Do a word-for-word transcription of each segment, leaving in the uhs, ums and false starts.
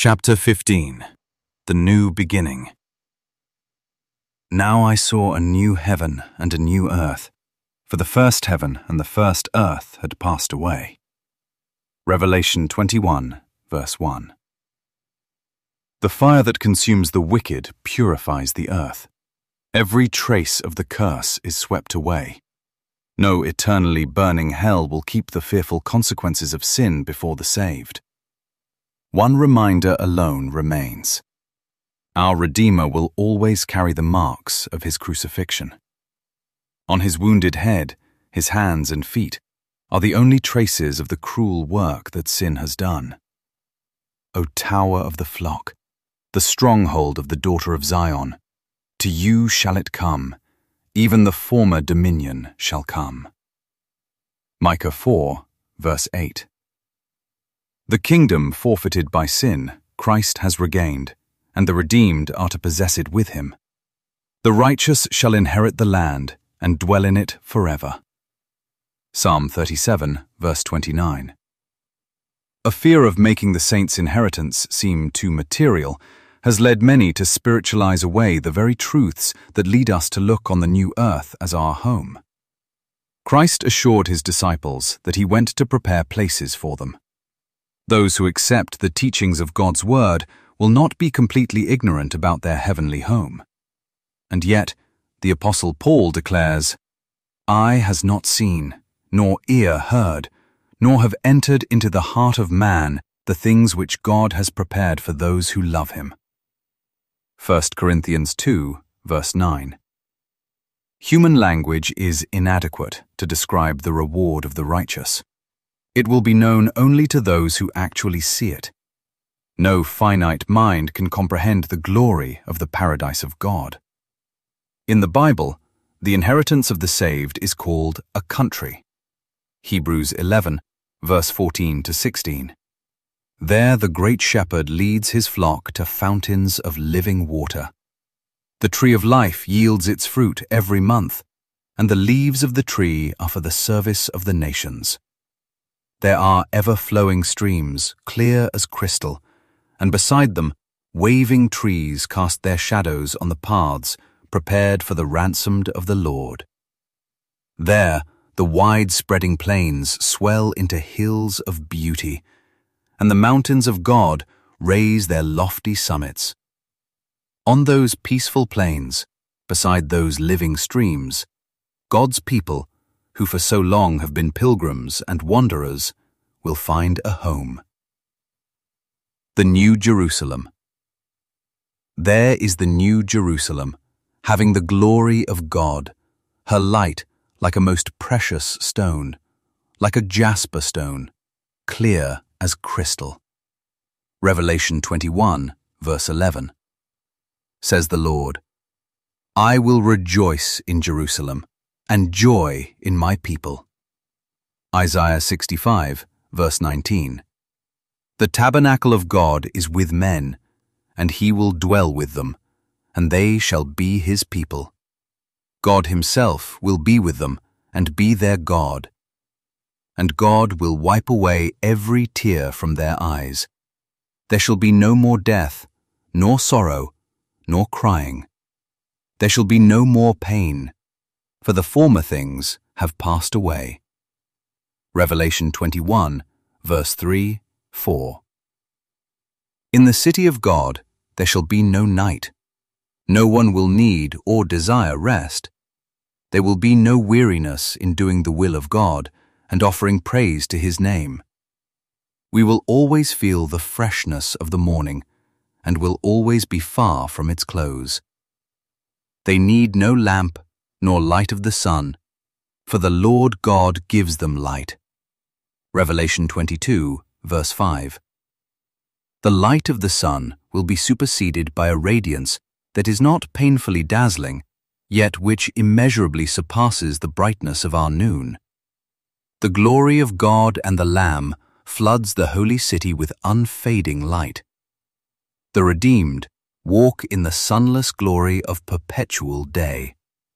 Chapter fifteen. The New Beginning. Now I saw a new heaven and a new earth, for the first heaven and the first earth had passed away. Revelation twenty-one, verse one. The fire that consumes the wicked purifies the earth. Every trace of the curse is swept away. No eternally burning hell will keep the fearful consequences of sin before the saved. One reminder alone remains. Our Redeemer will always carry the marks of his crucifixion. On his wounded head, his hands and feet are the only traces of the cruel work that sin has done. O Tower of the flock, the stronghold of the daughter of Zion, to you shall it come, even the former dominion shall come. Micah four, verse eight. The kingdom forfeited by sin, Christ has regained, and the redeemed are to possess it with him. The righteous shall inherit the land and dwell in it forever. Psalm thirty-seven, verse twenty-nine. A fear of making the saints' inheritance seem too material has led many to spiritualize away the very truths that lead us to look on the new earth as our home. Christ assured his disciples that he went to prepare places for them. Those who accept the teachings of God's word will not be completely ignorant about their heavenly home. And yet, the Apostle Paul declares, "Eye has not seen, nor ear heard, nor have entered into the heart of man the things which God has prepared for those who love him." First Corinthians two, verse nine. Human language is inadequate to describe the reward of the righteous. It will be known only to those who actually see it. No finite mind can comprehend the glory of the paradise of God. In the Bible, the inheritance of the saved is called a country. Hebrews eleven, verse fourteen to sixteen. There the great shepherd leads his flock to fountains of living water. The tree of life yields its fruit every month, and the leaves of the tree are for the service of the nations. There are ever-flowing streams, clear as crystal, and beside them, waving trees cast their shadows on the paths prepared for the ransomed of the Lord. There, the wide-spreading plains swell into hills of beauty, and the mountains of God raise their lofty summits. On those peaceful plains, beside those living streams, God's people, who for so long have been pilgrims and wanderers, will find a home. The New Jerusalem. There is the New Jerusalem, having the glory of God, her light like a most precious stone, like a jasper stone, clear as crystal. Revelation twenty-one, verse eleven. Says the Lord, "I will rejoice in Jerusalem, and joy in my people." Isaiah sixty-five, verse nineteen. The tabernacle of God is with men, and he will dwell with them, and they shall be his people. God himself will be with them, and be their God. And God will wipe away every tear from their eyes. There shall be no more death, nor sorrow, nor crying. There shall be no more pain, for the former things have passed away. Revelation twenty-one, verse three, four. In the city of God there shall be no night. No one will need or desire rest. There will be no weariness in doing the will of God and offering praise to his name. We will always feel the freshness of the morning and will always be far from its close. They need no lamp nor light of the sun, for the Lord God gives them light. Revelation twenty-two, verse five. The light of the sun will be superseded by a radiance that is not painfully dazzling, yet which immeasurably surpasses the brightness of our noon. The glory of God and the Lamb floods the holy city with unfading light. The redeemed walk in the sunless glory of perpetual day.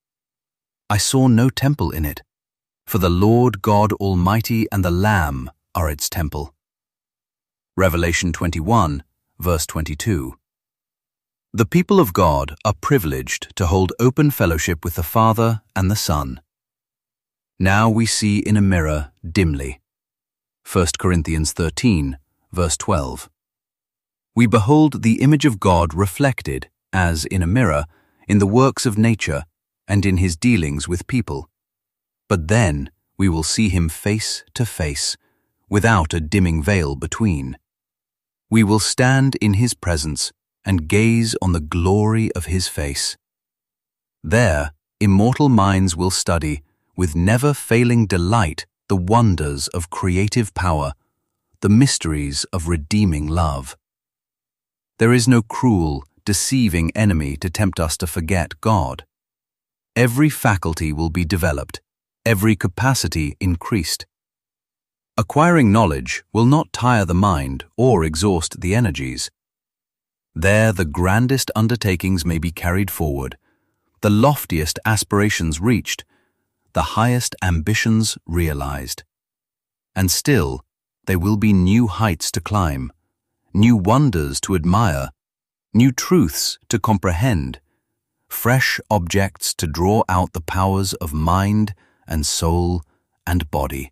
I saw no temple in it, for the Lord God Almighty and the Lamb are its temple. Revelation twenty-one, verse twenty-two. The people of God are privileged to hold open fellowship with the Father and the Son. Now we see in a mirror dimly. First Corinthians thirteen, verse twelve. We behold the image of God reflected, as in a mirror, in the works of nature and in his dealings with people. But then we will see him face to face, without a dimming veil between. We will stand in his presence and gaze on the glory of his face. There, immortal minds will study, with never-failing delight, the wonders of creative power, the mysteries of redeeming love. There is no cruel, deceiving enemy to tempt us to forget God. Every faculty will be developed, every capacity increased. Acquiring knowledge will not tire the mind or exhaust the energies. There the grandest undertakings may be carried forward, the loftiest aspirations reached, the highest ambitions realized. And still, there will be new heights to climb, new wonders to admire, new truths to comprehend, fresh objects to draw out the powers of mind and soul and body.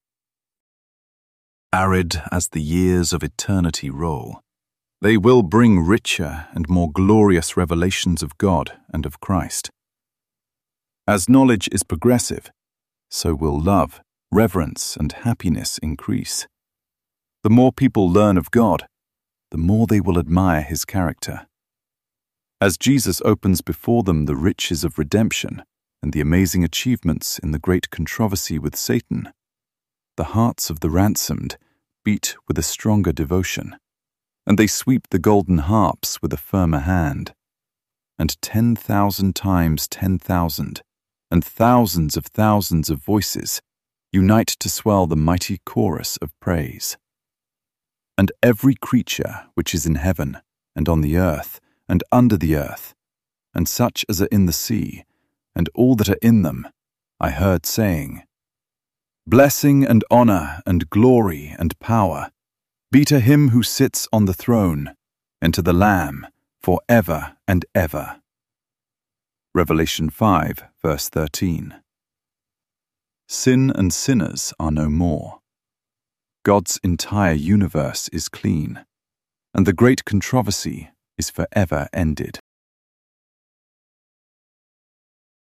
Arid as the years of eternity roll, they will bring richer and more glorious revelations of God and of Christ. As knowledge is progressive, so will love, reverence, and happiness increase. The more people learn of God, the more they will admire his character. As Jesus opens before them the riches of redemption and the amazing achievements in the great controversy with Satan, the hearts of the ransomed beat with a stronger devotion, and they sweep the golden harps with a firmer hand. And ten thousand times ten thousand, and thousands of thousands of voices unite to swell the mighty chorus of praise. And every creature which is in heaven, and on the earth, and under the earth, and such as are in the sea, and all that are in them, I heard saying, Blessing and honor and glory and power be to him who sits on the throne, and to the Lamb, for ever and ever. Revelation five, verse thirteen. Sin and sinners are no more. God's entire universe is clean, and the great controversy is forever ended.